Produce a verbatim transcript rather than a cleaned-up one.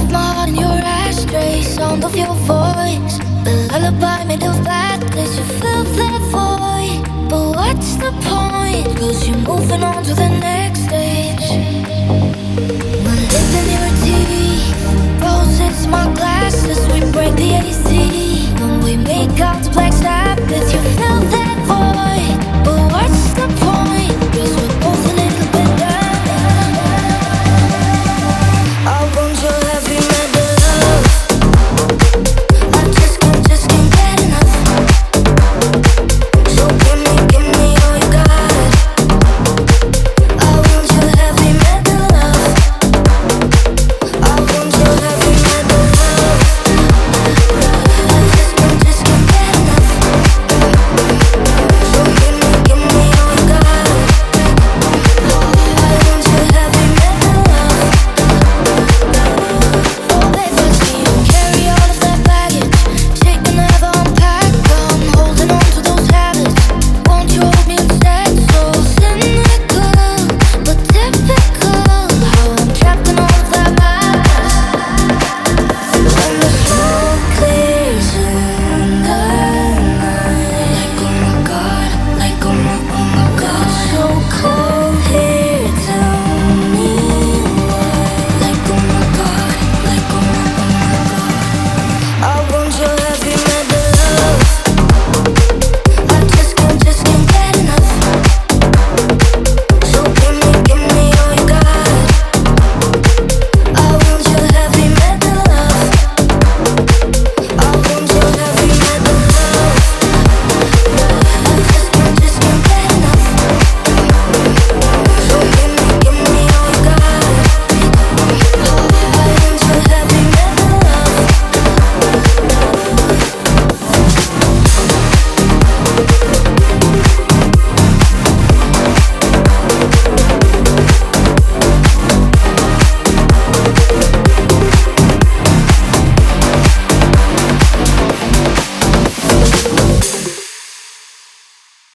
of my heart in your ashtray, sound of your voice. The lullaby made of black that you fill that void. But what's the point? Cause you're moving on to the next stage.